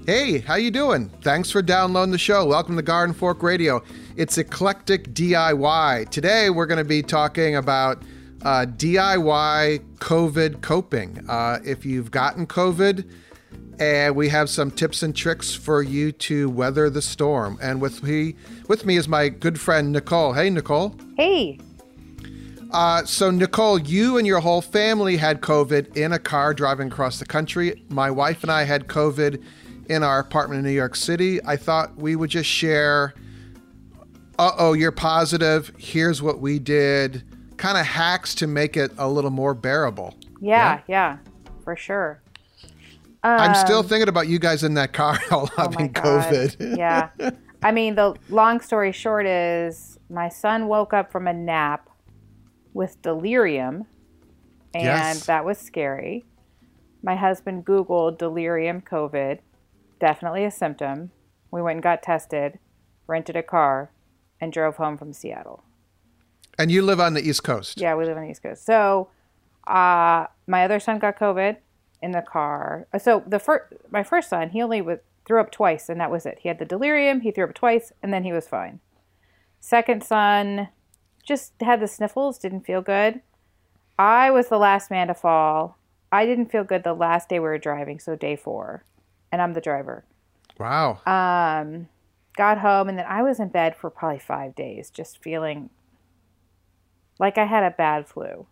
Hey, how you doing? Thanks for downloading the show. Welcome to Garden Fork Radio. It's Eclectic DIY. Today we're going to be talking about DIY COVID coping. If you've gotten COVID, and we have some tips and tricks for you to weather the storm. And with me is my good friend Nicole. Hey, Nicole. Hey. So Nicole, you and your whole family had COVID in a car driving across the country. My wife and I had COVID in our apartment in New York City. I thought we would just share, you're positive, here's what we did, kind of hacks to make it a little more bearable. Yeah, for sure. I'm still thinking about you guys in that car all having COVID. Yeah. I mean, the long story short is my son woke up from a nap with delirium, and that was scary. My husband Googled delirium COVID. Definitely a symptom. We went and got tested, rented a car, and drove home from Seattle. And you live on the East Coast? Yeah, we live on the East Coast. So my other son got COVID in the car. So my first son, he only threw up twice, and that was it. He had the delirium, he threw up twice, and then he was fine. Second son just had the sniffles, didn't feel good. I was the last man to fall. I didn't feel good the last day we were driving, so day 4. And I'm the driver. Wow. Got home, and then I was in bed for probably 5 days, just feeling like I had a bad flu.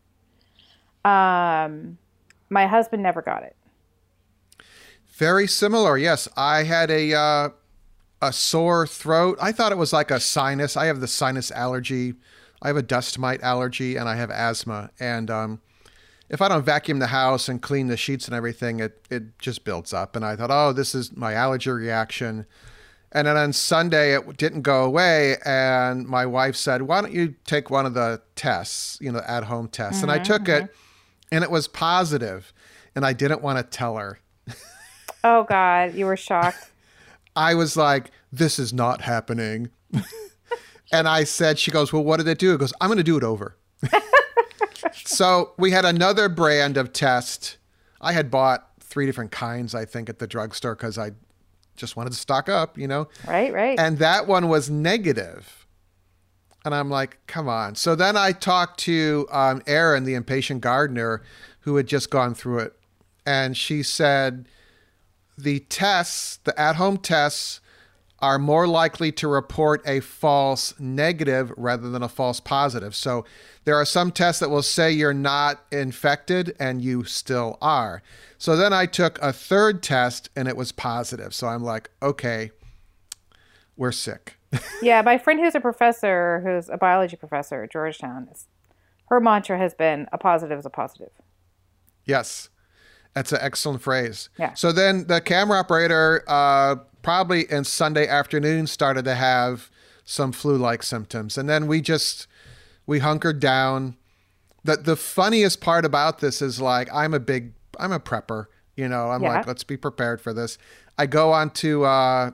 My husband never got it. Very similar, yes. I had a sore throat. I thought it was like a sinus. I have the sinus allergy. I have a dust mite allergy, and I have asthma. And if I don't vacuum the house and clean the sheets and everything, it just builds up. And I thought, this is my allergy reaction. And then on Sunday, it didn't go away. And my wife said, why don't you take one of the tests, at-home tests? And I took it, and it was positive. And I didn't want to tell her. Oh, God. You were shocked. I was like, this is not happening. And I said, she goes, well, what did it do? It goes, I'm going to do it over. So we had another brand of test. I had bought 3 different kinds, I think, at the drugstore because I just wanted to stock up, Right. And that one was negative. And I'm like, come on. So then I talked to Erin, the impatient gardener, who had just gone through it. And she said the at-home tests are more likely to report a false negative rather than a false positive. So there are some tests that will say you're not infected and you still are. So then I took a third test and it was positive. So I'm like, okay, we're sick. Yeah, my friend who's a biology professor at Georgetown, her mantra has been a positive is a positive. Yes, that's an excellent phrase. Yeah. So then the camera operator probably in Sunday afternoon started to have some flu-like symptoms. And then we hunkered down. The funniest part about this is like, I'm a prepper, like, let's be prepared for this. I go on to,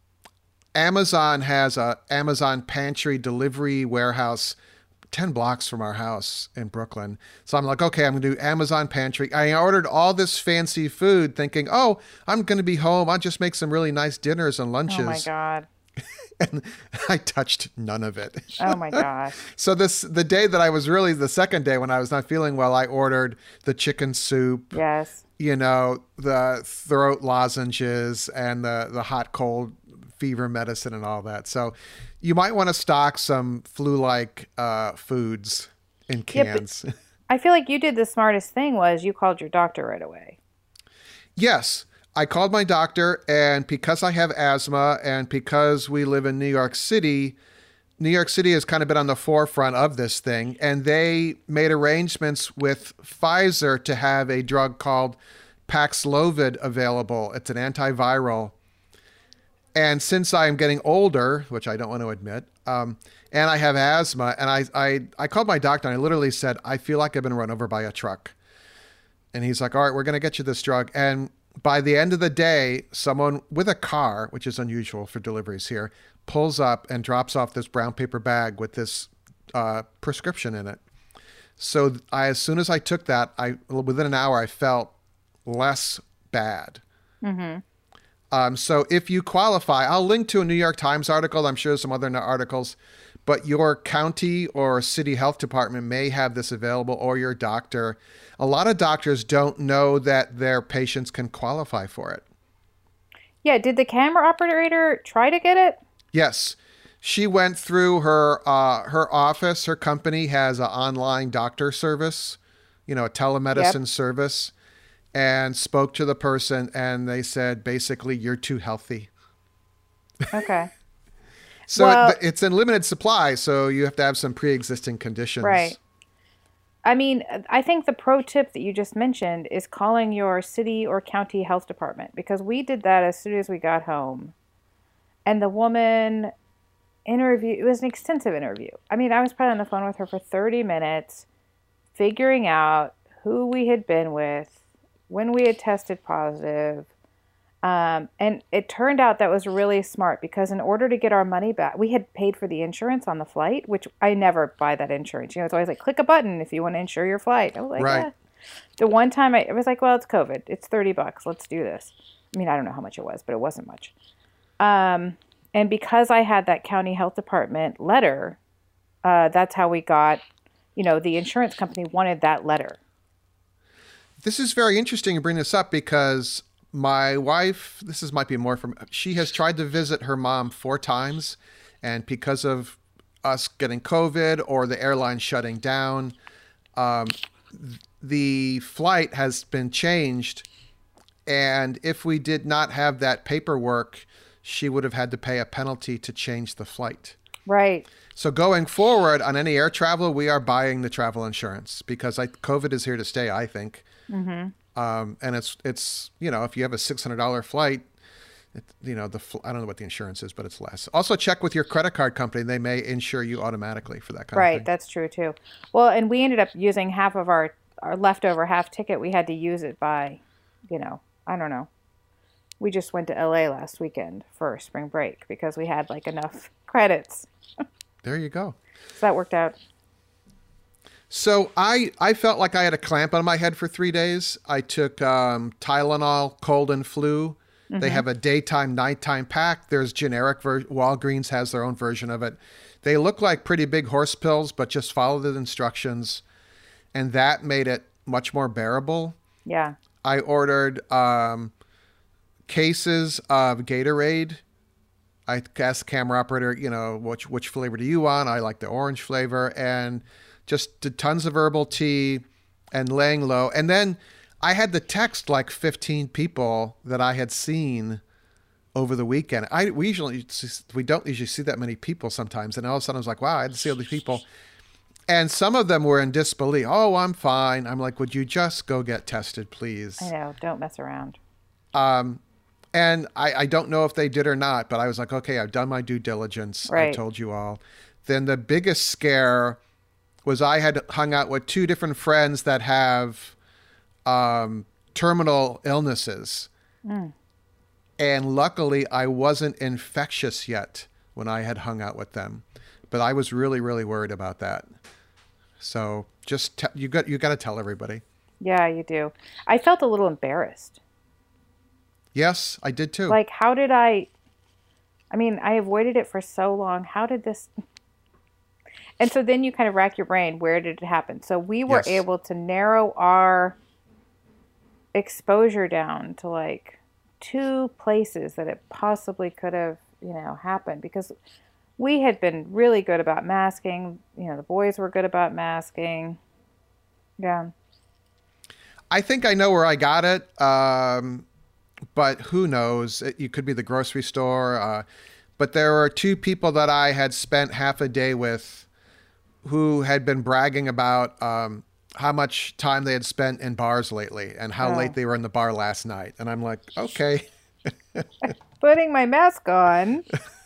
Amazon has a Amazon pantry delivery warehouse 10 blocks from our house in Brooklyn. So I'm like, okay, I'm going to do Amazon pantry. I ordered all this fancy food thinking, I'm going to be home. I'll just make some really nice dinners and lunches. Oh my God. And I touched none of it. Oh my gosh. So the day that I was really the second day when I was not feeling well, I ordered the chicken soup. Yes. The throat lozenges and the hot cold fever medicine and all that. So you might want to stock some flu-like foods in cans. Yeah, I feel like you did the smartest thing was you called your doctor right away. Yes. I called my doctor, and because I have asthma and because we live in New York City has kind of been on the forefront of this thing, and they made arrangements with Pfizer to have a drug called Paxlovid available. It's an antiviral. And since I'm getting older, which I don't want to admit, and I have asthma, and I called my doctor, and I literally said, I feel like I've been run over by a truck. And he's like, all right, we're going to get you this drug. And by the end of the day, someone with a car, which is unusual for deliveries here, pulls up and drops off this brown paper bag with this prescription in it. So as soon as I took that, within an hour, I felt less bad. Mm-hmm. So if you qualify, I'll link to a New York Times article. I'm sure some other articles, but your county or city health department may have this available, or your doctor. A lot of doctors don't know that their patients can qualify for it. Yeah, did the camera operator try to get it? Yes. She went through her office. Her company has an online doctor service, a telemedicine Yep. service, and spoke to the person, and they said, basically, you're too healthy. Okay. So Well, it's in limited supply, so you have to have some pre-existing conditions. right. I mean, I think the pro tip that you just mentioned is calling your city or county health department, because we did that as soon as we got home. And the woman it was an extensive interview. I mean, I was probably on the phone with her for 30 minutes, figuring out who we had been with, when we had tested positive. And it turned out that was really smart, because in order to get our money back, we had paid for the insurance on the flight, which I never buy that insurance. It's always like, click a button if you want to insure your flight. I was like, Right. yeah. The one time I was like, well, it's COVID. It's $30. Let's do this. I mean, I don't know how much it was, but it wasn't much. And because I had that county health department letter, that's how we got, the insurance company wanted that letter. This is very interesting to bring this up because my wife, might be more from, she has tried to visit her mom 4 times. And because of us getting COVID or the airline shutting down, the flight has been changed. And if we did not have that paperwork, she would have had to pay a penalty to change the flight. Right. So going forward on any air travel, we are buying the travel insurance because COVID is here to stay, I think. Mm-hmm. And it's if you have a $600 flight, I don't know what the insurance is, but it's less. Also check with your credit card company. They may insure you automatically for that kind of Right. thing. That's true too. Well, and we ended up using half of our leftover half ticket. We had to use it by, I don't know. We just went to LA last weekend for spring break because we had like enough credits. There you go. So that worked out. So I felt like I had a clamp on my head for 3 days. I took Tylenol, cold and flu. Mm-hmm. They have a daytime, nighttime pack. There's generic Walgreens has their own version of it. They look like pretty big horse pills, but just follow the instructions. And that made it much more bearable. Yeah. I ordered cases of Gatorade. I asked the camera operator, which flavor do you want? I like the orange flavor, and just did tons of herbal tea and laying low. And then I had to text like 15 people that I had seen over the weekend. We don't usually see that many people sometimes. And all of a sudden I was like, wow, I had to see all these people. And some of them were in disbelief. Oh, I'm fine. I'm like, would you just go get tested, please? I know. Don't mess around. And I don't know if they did or not, but I was like, okay, I've done my due diligence. Right. I told you all. Then the biggest scare was I had hung out with 2 different friends that have terminal illnesses. Mm. And luckily, I wasn't infectious yet when I had hung out with them. But I was really, really worried about that. So just you got to tell everybody. Yeah, you do. I felt a little embarrassed. Yes, I did too. Like, how did I mean, I avoided it for so long. How did this... And so then you kind of rack your brain. Where did it happen? So we were able to narrow our exposure down to like 2 places that it possibly could have, happened, because we had been really good about masking. The boys were good about masking. Yeah. I think I know where I got it. But who knows? You could be the grocery store. But there were 2 people that I had spent half a day with who had been bragging about how much time they had spent in bars lately and how late they were in the bar last night. And I'm like, okay. Putting my mask on.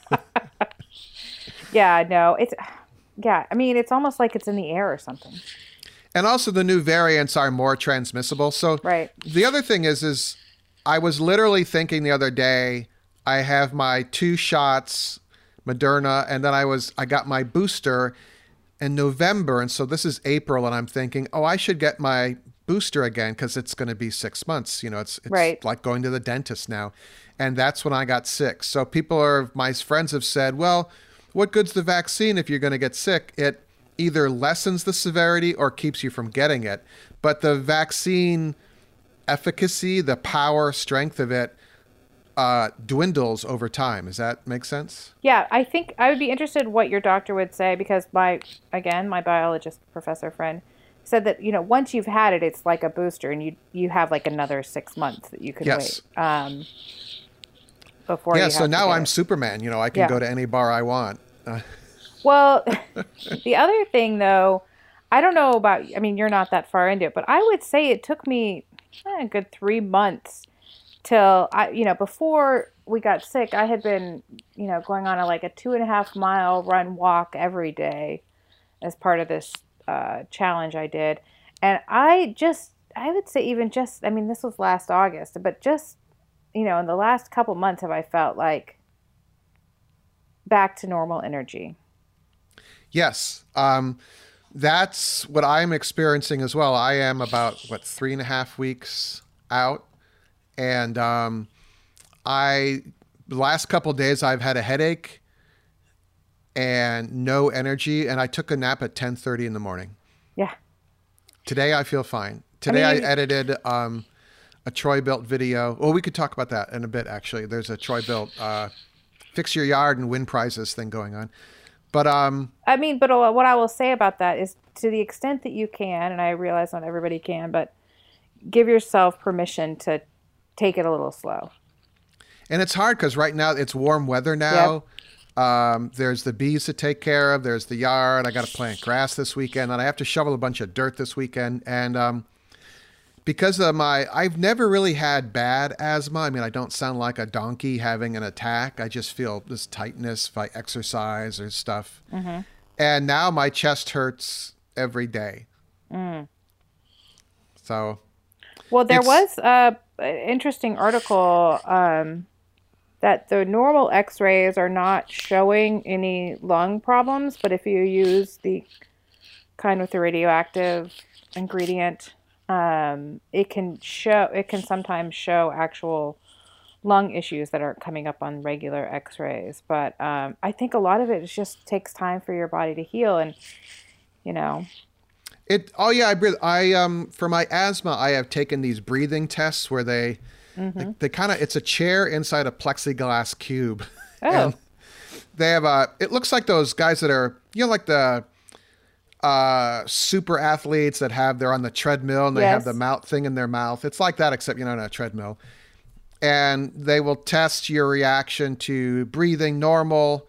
Yeah, no, I mean, it's almost like it's in the air or something. And also the new variants are more transmissible. So right. The other thing is I was literally thinking the other day, I have my 2 shots, Moderna, and then I got my booster in November. And so this is April, and I'm thinking, I should get my booster again because it's going to be 6 months. It's Right. like going to the dentist now. And that's when I got sick. So my friends have said, well, what good's the vaccine if you're going to get sick? It either lessens the severity or keeps you from getting it. But the vaccine efficacy, the power, strength of it, dwindles over time. Does that make sense? Yeah, I think I would be interested what your doctor would say because my biologist professor friend said that, once you've had it, it's like a booster and you have like another 6 months that you could Yes. wait before you Yeah, have so to now get I'm it. Superman. I can Yeah. go to any bar I want. Well, the other thing though, I don't know about, I mean, you're not that far into it, but I would say it took me a good 3 months till before we got sick, I had been, going on a 2.5 mile run walk every day as part of this challenge I did. And I would say even just, I mean, this was last August, but just, in the last couple months have I felt like back to normal energy. Yes. That's what I'm experiencing as well. I am about 3.5 weeks out. And the last couple of days I've had a headache and no energy. And I took a nap at 10:30 in the morning. Yeah. Today I feel fine. Today I mean- edited a Troy Built video. Well, we could talk about that in a bit, actually. There's a Troy Built fix your yard and win prizes thing going on. But I mean, but what I will say about that is to the extent that you can, and I realize not everybody can, but give yourself permission to take it a little slow. and it's hard because right now it's warm weather now. There's the bees to take care of. There's the yard. I got to plant grass this weekend, and I have to shovel a bunch of dirt this weekend. And because of I've never really had bad asthma. I mean, I don't sound like a donkey having an attack. I just feel this tightness if I exercise or stuff. Mm-hmm. And now my chest hurts every day. So, Well, there It's- was an interesting article that the normal x-rays are not showing any lung problems, but if you use the kind with the radioactive ingredient, it can sometimes show actual lung issues that aren't coming up on regular x-rays. But I think a lot of it just takes time for your body to heal. And, Oh yeah, I breathe. For my asthma, I have taken these breathing tests where they kind of, it's a chair inside a plexiglass cube. Oh. And they have it looks like those guys that are, like the super athletes that they're on the treadmill and they have Yes. the mouth thing in their mouth. It's like that, except, on a treadmill. And they will test your reaction to breathing normal,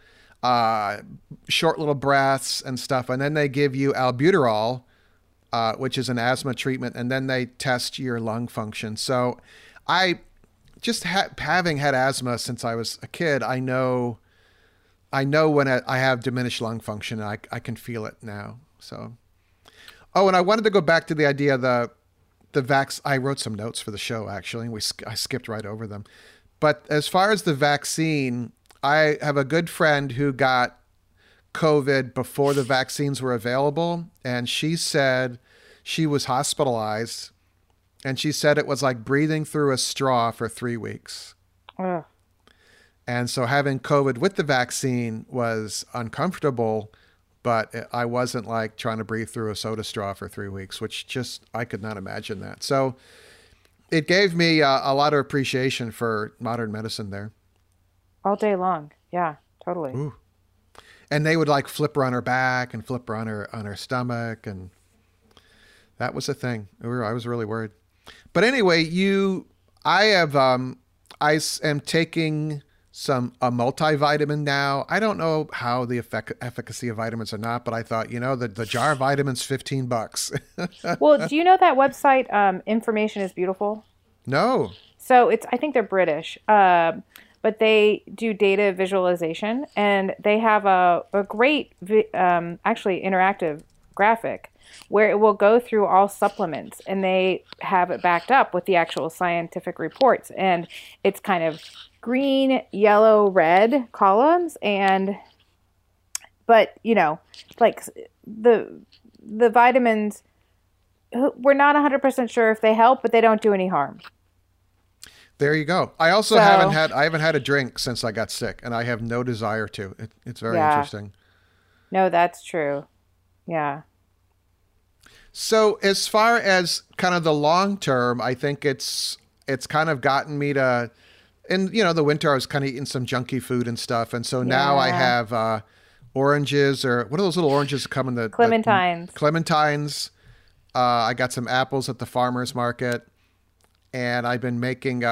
short little breaths and stuff. And then they give you albuterol, which is an asthma treatment, and then they test your lung function. So I just having had asthma since I was a kid, I know when I have diminished lung function. I can feel it now. So, and I wanted to go back to the idea of the I wrote some notes for the show, actually, and I skipped right over them. But as far as the vaccine, I have a good friend who got COVID before the vaccines were available, and she said she was hospitalized, and she said it was like breathing through a straw for 3 weeks. Ugh. And so having COVID with the vaccine was uncomfortable, but I wasn't like trying to breathe through a soda straw for 3 weeks, which I could not imagine that. So it gave me a lot of appreciation for modern medicine there. All day long. Yeah, totally. Ooh. And they would like flip her on her back and flip her on her stomach, and that was a thing. I was really worried. But anyway, I am taking a multivitamin now. I don't know how the efficacy of vitamins or not, but I thought, the jar of vitamins, $15. Well, do you know that website, Information is Beautiful? No. So I think they're British, but they do data visualization, and they have a great, actually interactive graphic where it will go through all supplements, and they have it backed up with the actual scientific reports. And it's kind of green, yellow, red columns, but like the vitamins we're not 100% sure if they help, but they don't do any harm. There you go. I also So, haven't had a drink since I got sick, and I have no desire to. It's very yeah, interesting. no, that's true. Yeah. So as far as kind of the long term, I think it's kind of gotten me to, in the winter I was kind of eating some junky food and stuff, and so now I Yeah. have oranges, or what are those little oranges that come in the Clementines. clementines. I got some apples at the farmer's market, and I've been making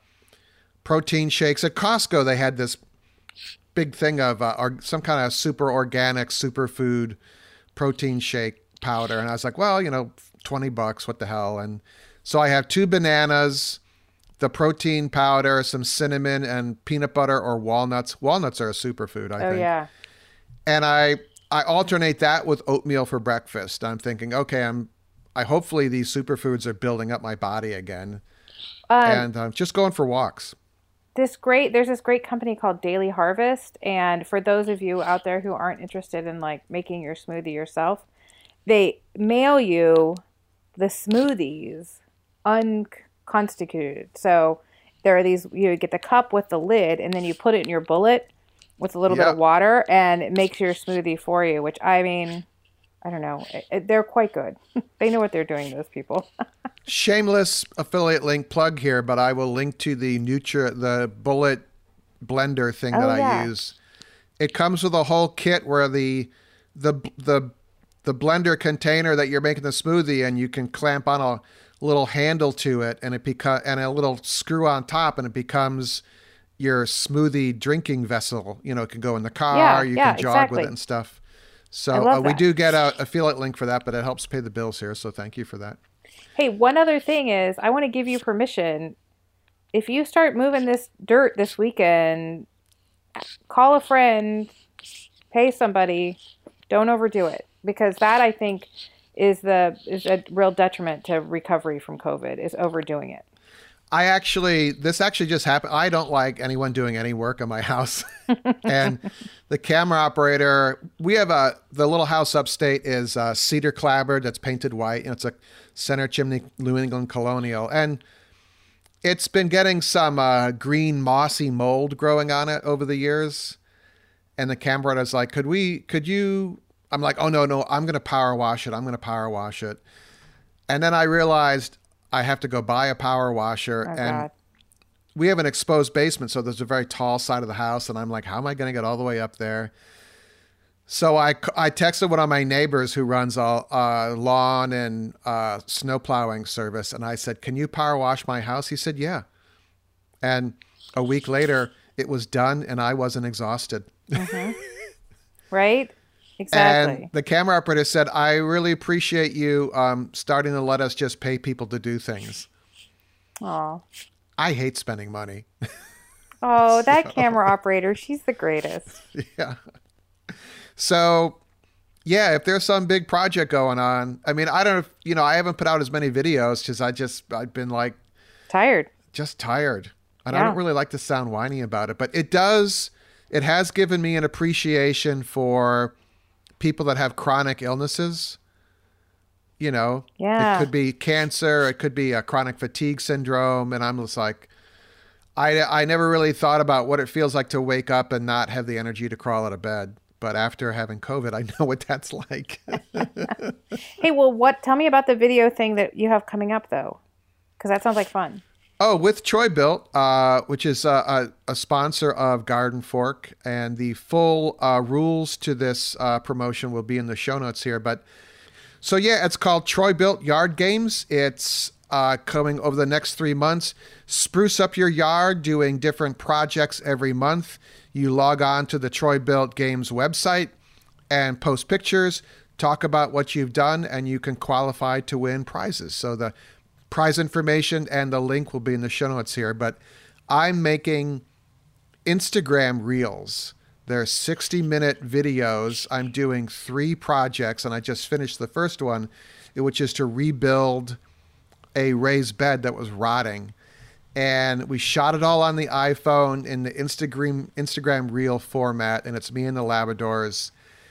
protein shakes at Costco. They had this big thing of some kind of super organic superfood protein shake powder, and I was like, well, $20, what the hell? And so I have two bananas, the protein powder, some cinnamon, and peanut butter or walnuts. Walnuts are a superfood, I Oh, think. yeah. And I alternate that with oatmeal for breakfast. I'm thinking, okay, I hopefully these superfoods are building up my body again, Um, and I'm just going for walks. there's this great company called Daily Harvest, and for those of you out there who aren't interested in like making your smoothie yourself, they mail you the smoothies unconstituted. So there are these, you get the cup with the lid, and then you put it in your bullet with a little bit of Yep. water, and it makes your smoothie for you, which I mean, I don't know. They're quite good. They know what they're doing, those people. Shameless affiliate link plug here, but I will link to the bullet blender thing that Oh, I yeah. use. It comes with a whole kit where the the the blender container that you're making the smoothie, and you can clamp on a little handle to it, and and a little screw on top, and it becomes your smoothie drinking vessel. It can go in the car, Yeah, you yeah, can jog with it exactly. and stuff. I So love we that. do get a affiliate link for that, but it helps pay the bills here. So thank you for that. Hey, one other thing is I want to give you permission. If you start moving this dirt this weekend, call a friend, pay somebody, don't overdo it because that I think is a real detriment to recovery from COVID is overdoing it. This actually just happened. I don't like anyone doing any work on my house. And the camera operator, we have the little house upstate is cedar clapboard that's painted white. It's a center chimney New England colonial. And it's been getting some green mossy mold growing on it over the years. And the camera operator's like, could you, I'm like, oh, no, I'm going to power wash it. I'm going to power wash it. And then I realized I have to go buy a power washer, Oh and God. we have an exposed basement, so there's a very tall side of the house, and I'm like, how am I going to get all the way up there? So I texted one of my neighbors who runs a lawn and snow plowing service, and I said, can you power wash my house? He said, yeah. And a week later, it was done, and I wasn't exhausted. Mm-hmm. Right? And Exactly. the camera operator said, I really appreciate you starting to let us just pay people to do things. Oh. I hate spending money. Oh, that camera operator, she's the greatest. Yeah. So, yeah, if there's some big project going on, I mean, I don't know if, I haven't put out as many videos because I've been like Tired. just tired. And I Yeah. don't really like to sound whiny about it, but it has given me an appreciation for people that have chronic illnesses. It Yeah. could be cancer, it could be a chronic fatigue syndrome. And I'm just like, I never really thought about what it feels like to wake up and not have the energy to crawl out of bed. But after having COVID, I know what that's like. Hey, well, tell me about the video thing that you have coming up though. Because that sounds like fun. Oh, with Troy Built, which is a sponsor of Garden Fork, and the full rules to this promotion will be in the show notes here. But so yeah, it's called Troy Built Yard Games. It's coming over the next 3 months. Spruce up your yard, doing different projects every month. You log on to the Troy Built Games website and post pictures, talk about what you've done, and you can qualify to win prizes. So the prize information and the link will be in the show notes here. But I'm making Instagram reels. They're 60-minute videos. I'm doing 3 projects, and I just finished the first one, which is to rebuild a raised bed that was rotting. And we shot it all on the iPhone in the Instagram reel format, and it's me and the Labradors.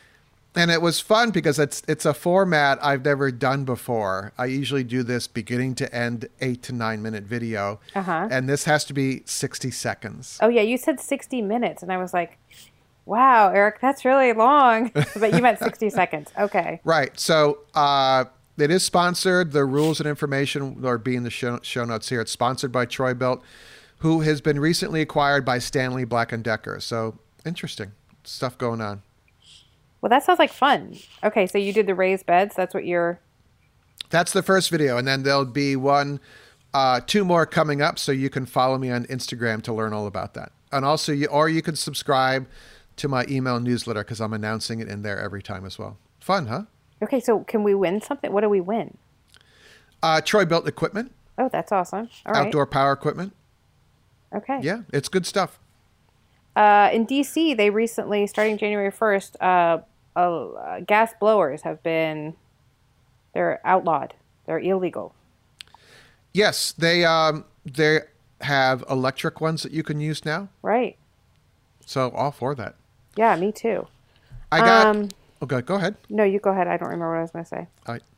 And it was fun because it's a format I've never done before. I usually do this beginning to end 8 to 9 minute video. And this has to be 60 seconds. Oh, yeah. You said 60 minutes. And I was like, wow, Eric, that's really long. But you meant 60 seconds. Okay. Right. So it is sponsored. The rules and information are being the show notes here. It's sponsored by Troy-Bilt, who has been recently acquired by Stanley Black & Decker. So interesting stuff going on. Well, that sounds like fun. Okay, so you did the raised beds. That's the first video. And then there'll be two more coming up. So you can follow me on Instagram to learn all about that. And also, you can subscribe to my email newsletter because I'm announcing it in there every time as well. Fun, huh? Okay, so can we win something? What do we win? Troy-Bilt equipment. Oh, that's awesome. All right. Outdoor power equipment. Okay. Yeah, it's good stuff. In D.C., they recently, starting January 1st, gas blowers they're outlawed. They're illegal. Yes, they have electric ones that you can use now. Right. So all for that. Yeah, me too. Okay, go ahead. No, you go ahead. I don't remember what I was going to say. All right.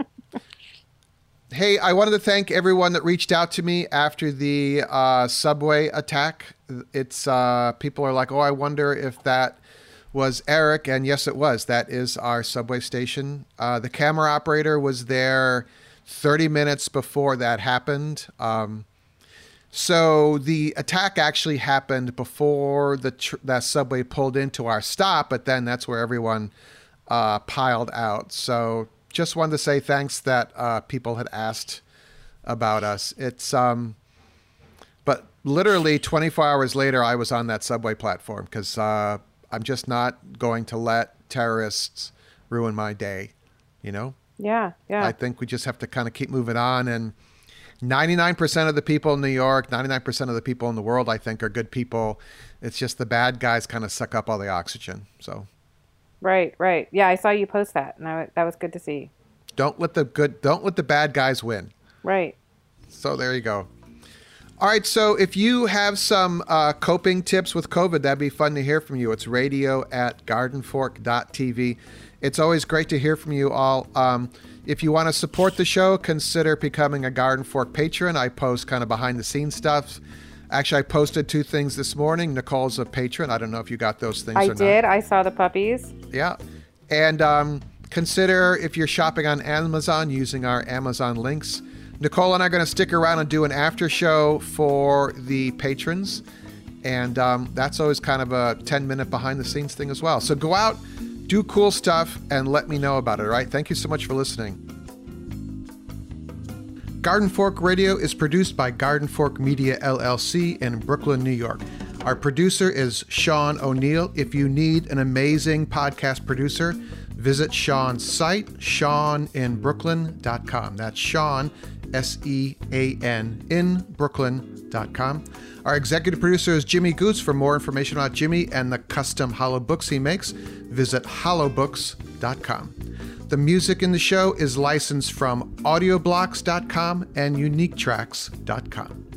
Hey, I wanted to thank everyone that reached out to me after the subway attack. It's people are like, oh, I wonder if that was Eric. And yes, it was. That is our subway station. The camera operator was there 30 minutes before that happened. So the attack actually happened before that subway pulled into our stop, but then that's where everyone piled out. So just wanted to say thanks that people had asked about us. It's but literally 24 hours later, I was on that subway platform because I'm just not going to let terrorists ruin my day, you know? Yeah. I think we just have to kind of keep moving on. And 99% of the people in New York, 99% of the people in the world, I think, are good people. It's just the bad guys kind of suck up all the oxygen. So. Right. Yeah, I saw you post that, and that was good to see. Don't let the bad guys win. Right. So there you go. All right. So if you have some coping tips with COVID, that'd be fun to hear from you. It's radio@gardenfork.tv. It's always great to hear from you all. If you want to support the show, consider becoming a Garden Fork patron. I post kind of behind the scenes stuff. Actually, I posted 2 things this morning. Nicole's a patron. I don't know if you got those things or not. I did. I saw the puppies. Yeah. And consider if you're shopping on Amazon using our Amazon links. Nicole and I are going to stick around and do an after show for the patrons. And that's always kind of a 10-minute behind the scenes thing as well. So go out, do cool stuff, and let me know about it, all right? Thank you so much for listening. Garden Fork Radio is produced by Garden Fork Media, LLC in Brooklyn, New York. Our producer is Sean O'Neill. If you need an amazing podcast producer, visit Sean's site, SeanInBrooklyn.com. That's Sean, SEAN, in Brooklyn.com. Our executive producer is Jimmy Goose. For more information about Jimmy and the custom hollow books he makes, visit hollowbooks.com. The music in the show is licensed from audioblocks.com and uniquetracks.com.